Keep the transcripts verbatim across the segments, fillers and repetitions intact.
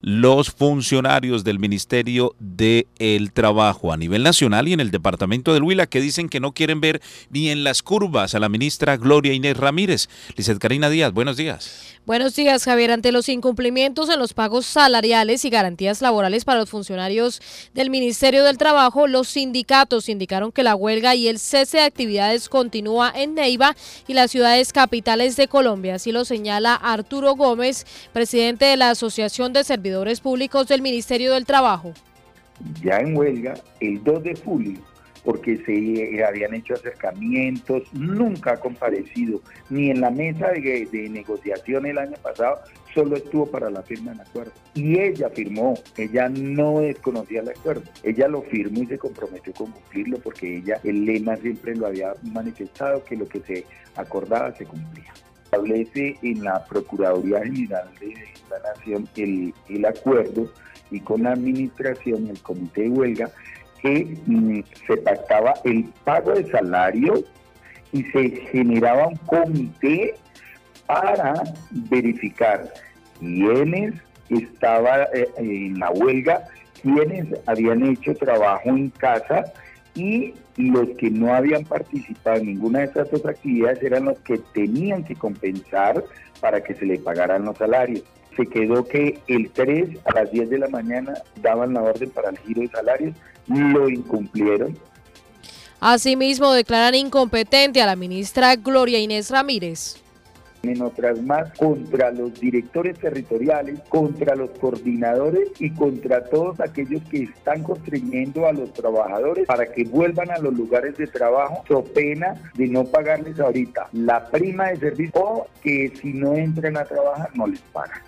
los funcionarios del Ministerio del Trabajo a nivel nacional y en el departamento del Huila, que dicen que no quieren ver ni en las curvas a la ministra Gloria Inés Ramírez. Lizeth Karina Díaz, buenos días. Buenos días, Javier. Ante los incumplimientos en los pagos salariales y garantías laborales para los funcionarios del Ministerio del Trabajo, los sindicatos indicaron que la huelga y el cese de actividades continúa en Neiva y las ciudades capitales de Colombia. Así lo señala Arturo Gómez, presidente de la Asociación de Servidores Públicos del Ministerio del Trabajo. Ya en huelga el dos de julio, porque se habían hecho acercamientos, nunca ha comparecido, ni en la mesa de, de negociación el año pasado, solo estuvo para la firma del acuerdo. Y ella firmó, ella no desconocía el acuerdo, ella lo firmó y se comprometió con cumplirlo, porque ella, el lema siempre lo había manifestado, que lo que se acordaba se cumplía. Establece en la Procuraduría General de la Nación el, el acuerdo, y con la administración y el comité de huelga, que mm, se pactaba el pago de salario y se generaba un comité para verificar quiénes estaban eh, en la huelga, quiénes habían hecho trabajo en casa, y los que no habían participado en ninguna de estas dos actividades eran los que tenían que compensar para que se le pagaran los salarios. Se quedó que el tres a las diez de la mañana daban la orden para el giro de salarios, lo incumplieron. Asimismo, declaran incompetente a la ministra Gloria Inés Ramírez. En otras más, contra los directores territoriales, contra los coordinadores y contra todos aquellos que están construyendo a los trabajadores para que vuelvan a los lugares de trabajo, so pena de no pagarles ahorita la prima de servicio, o que si no entran a trabajar no les pagan.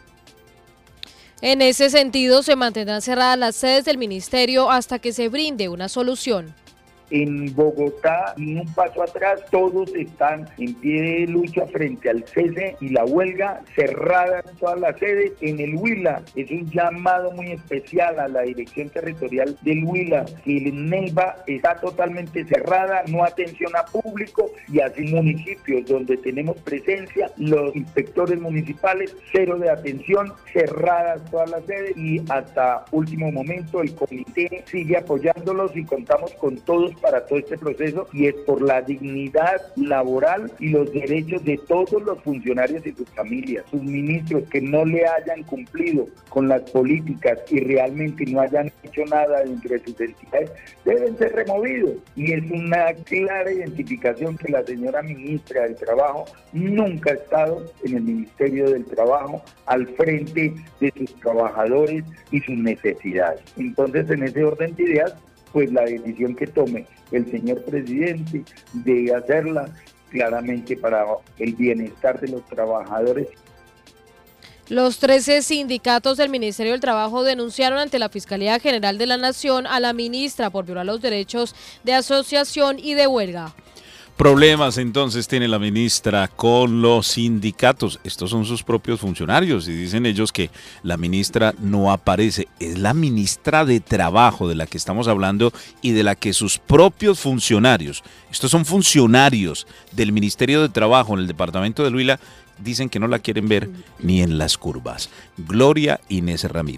En ese sentido, se mantendrán cerradas las sedes del ministerio hasta que se brinde una solución. En Bogotá, ni un paso atrás, todos están en pie de lucha frente al cese y la huelga, cerradas todas las sedes. En el Huila es un llamado muy especial a la dirección territorial del Huila, que el Neiva está totalmente cerrada, no atención a público, y así municipios donde tenemos presencia, los inspectores municipales, cero de atención, cerradas todas las sedes, y hasta último momento el comité sigue apoyándolos y contamos con todos para todo este proceso, y es por la dignidad laboral y los derechos de todos los funcionarios y sus familias. Sus ministros que no le hayan cumplido con las políticas y realmente no hayan hecho nada dentro de sus entidades deben ser removidos, y es una clara identificación que la señora ministra del Trabajo nunca ha estado en el Ministerio del Trabajo al frente de sus trabajadores y sus necesidades. Entonces, en ese orden de ideas, pues la decisión que tome el señor presidente debe hacerla claramente para el bienestar de los trabajadores. Los trece sindicatos del Ministerio del Trabajo denunciaron ante la Fiscalía General de la Nación a la ministra por violar los derechos de asociación y de huelga. Problemas entonces tiene la ministra con los sindicatos. Estos son sus propios funcionarios y dicen ellos que la ministra no aparece. Es la ministra de Trabajo de la que estamos hablando y de la que sus propios funcionarios, estos son funcionarios del Ministerio de Trabajo en el departamento de Huila, dicen que no la quieren ver ni en las curvas. Gloria Inés Ramírez.